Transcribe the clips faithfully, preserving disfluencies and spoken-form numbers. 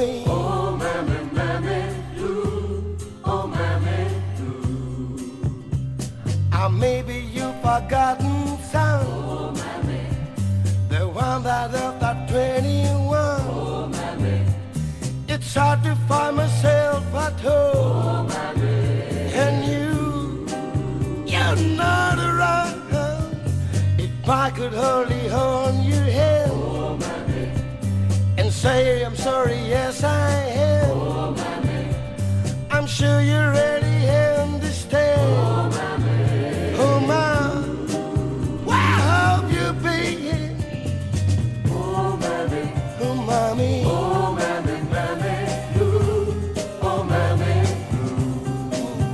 mammy. Oh, mammy, mammy blue. Oh, mammy blue. Or maybe you've forgotten some. Oh, mammy. The one that left at twenty-one. Oh, mammy. It's hard to find myself at home. Oh, mammy. And you, you're not around. If I could only hold your hand. Oh, mammy. And say I'm sorry, yes I am. Oh, mammy. I'm sure you already understand. Oh, mammy. Oh, Mom, where have you been? Oh, mammy. Oh, Mommy. Oh, mammy, mammy blue. Oh, mammy blue.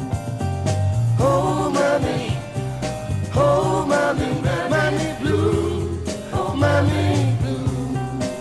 Oh, Mommy. Oh, Mommy, Mommy blue. Oh, Mommy blue.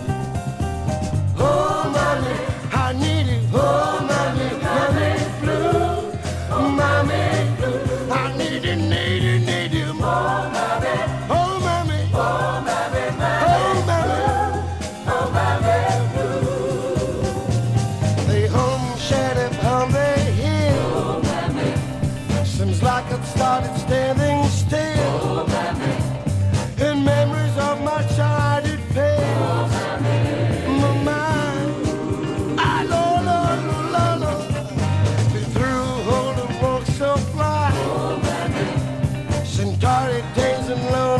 Oh, Mommy, I need you. Oh, Mommy, Mommy blue. Oh, Mommy blue. I need you, need you, need you more. Oh, Mommy. Oh, mammy, mammy. Oh, Mommy. Oh, mammy blue. The home shed upon the hill. Oh, mammy. Seems like it started standing still. Oh, mammy. And memories of my childhood pale. Oh, mammy. My mind, I Lord, Lord, Lord, Lord, been through all the walks of life. Oh, mammy. Some dark days and lonely